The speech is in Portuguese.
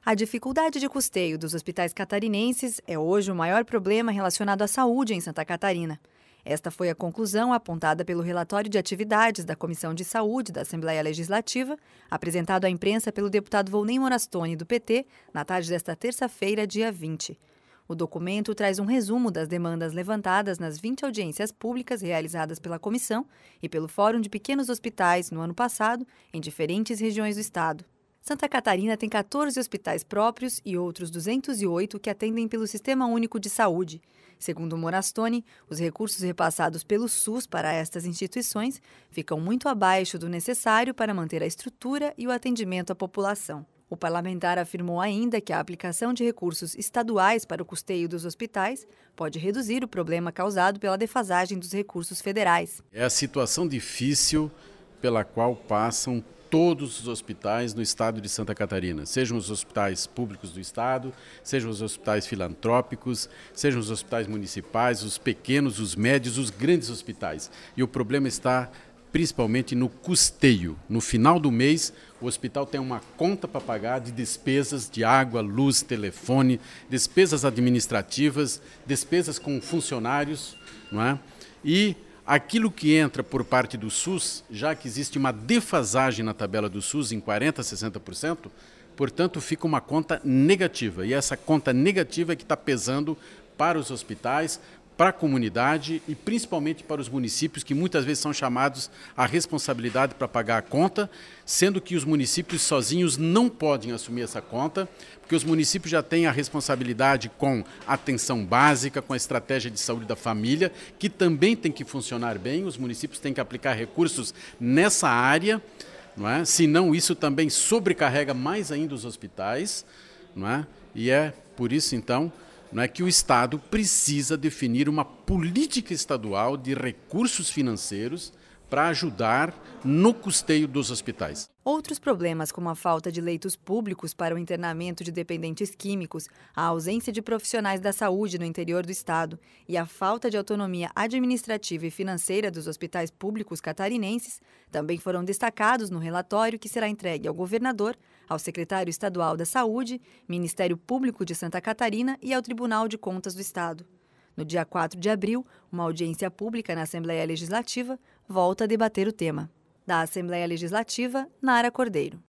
A dificuldade de custeio dos hospitais catarinenses é hoje o maior problema relacionado à saúde em Santa Catarina. Esta foi a conclusão apontada pelo relatório de atividades da Comissão de Saúde da Assembleia Legislativa, apresentado à imprensa pelo deputado Volney Morastoni, do PT, na tarde desta terça-feira, dia 20. O documento traz um resumo das demandas levantadas nas 20 audiências públicas realizadas pela comissão e pelo Fórum de Pequenos Hospitais no ano passado, em diferentes regiões do estado. Santa Catarina tem 14 hospitais próprios e outros 208 que atendem pelo Sistema Único de Saúde. Segundo Morastoni, os recursos repassados pelo SUS para estas instituições ficam muito abaixo do necessário para manter a estrutura e o atendimento à população. O parlamentar afirmou ainda que a aplicação de recursos estaduais para o custeio dos hospitais pode reduzir o problema causado pela defasagem dos recursos federais. É a situação difícil pela qual passam todos os hospitais no estado de Santa Catarina, sejam os hospitais públicos do estado, sejam os hospitais filantrópicos, sejam os hospitais municipais, os pequenos, os médios, os grandes hospitais. E o problema está principalmente no custeio. No final do mês, o hospital tem uma conta para pagar de despesas de água, luz, telefone, despesas administrativas, despesas com funcionários, não é? E aquilo que entra por parte do SUS, já que existe uma defasagem na tabela do SUS em 40% a 60%, portanto, fica uma conta negativa. E essa conta negativa é que está pesando para os hospitais, para a comunidade e principalmente para os municípios, que muitas vezes são chamados à responsabilidade para pagar a conta, sendo que os municípios sozinhos não podem assumir essa conta, porque os municípios já têm a responsabilidade com a atenção básica, com a estratégia de saúde da família, que também tem que funcionar bem, os municípios têm que aplicar recursos nessa área, não é? Senão isso também sobrecarrega mais ainda os hospitais, não é? E é por isso, então, não é que o Estado precisa definir uma política estadual de recursos financeiros para ajudar no custeio dos hospitais. Outros problemas, como a falta de leitos públicos para o internamento de dependentes químicos, a ausência de profissionais da saúde no interior do estado e a falta de autonomia administrativa e financeira dos hospitais públicos catarinenses, também foram destacados no relatório que será entregue ao governador, ao secretário estadual da Saúde, Ministério Público de Santa Catarina e ao Tribunal de Contas do Estado. No dia 4 de abril, uma audiência pública na Assembleia Legislativa volta a debater o tema. Da Assembleia Legislativa, Nara Cordeiro.